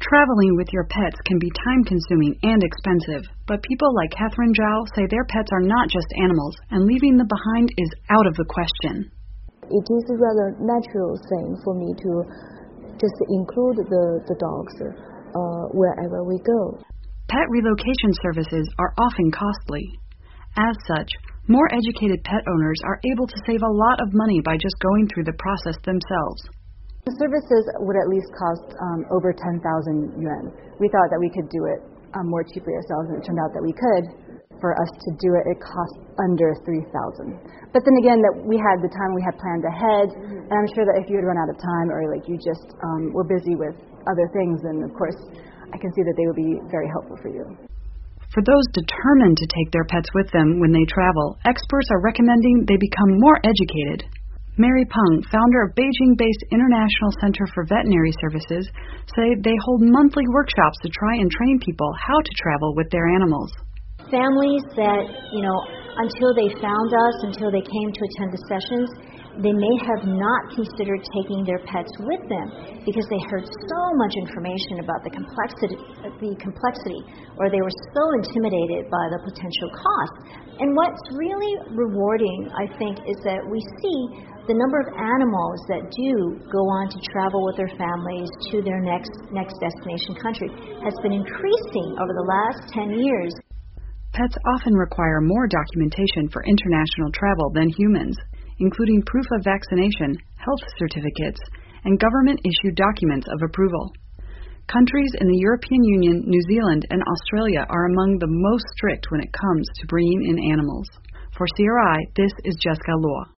Traveling with your pets can be time-consuming and expensive, but people like Catherine Zhao say their pets are not just animals, and leaving them behind is out of the question. It is a rather natural thing for me to just include the dogs wherever we go. Pet relocation services are often costly. As such, more educated pet owners are able to save a lot of money by just going through the process themselves. The services would at least cost over 10,000 yuan. We thought that we could do it more cheaply ourselves, and it turned out that we could. For us to do it, it cost under 3,000. But then again, that we had the time, we had planned ahead, and I'm sure that if you had run out of time or like you just were busy with other things, then of course I can see that they would be very helpful for you. For those determined to take their pets with them when they travel, experts are recommending they become more educated. Mary Peng, founder of Beijing-based International Center for Veterinary Services, say they hold monthly workshops to try and train people how to travel with their animals. Families that, until they found us, until they came to attend the sessions, they may have not considered taking their pets with them because they heard so much information about the complexity, or they were so intimidated by the potential cost. And what's really rewarding, I think, is that we see the number of animals that do go on to travel with their families to their next destination country has been increasing over the last 10 years. Pets often require more documentation for international travel than humans, including proof of vaccination, health certificates, and government-issued documents of approval. Countries in the European Union, New Zealand, and Australia are among the most strict when it comes to bringing in animals. For CRI, this is Jessica Luo.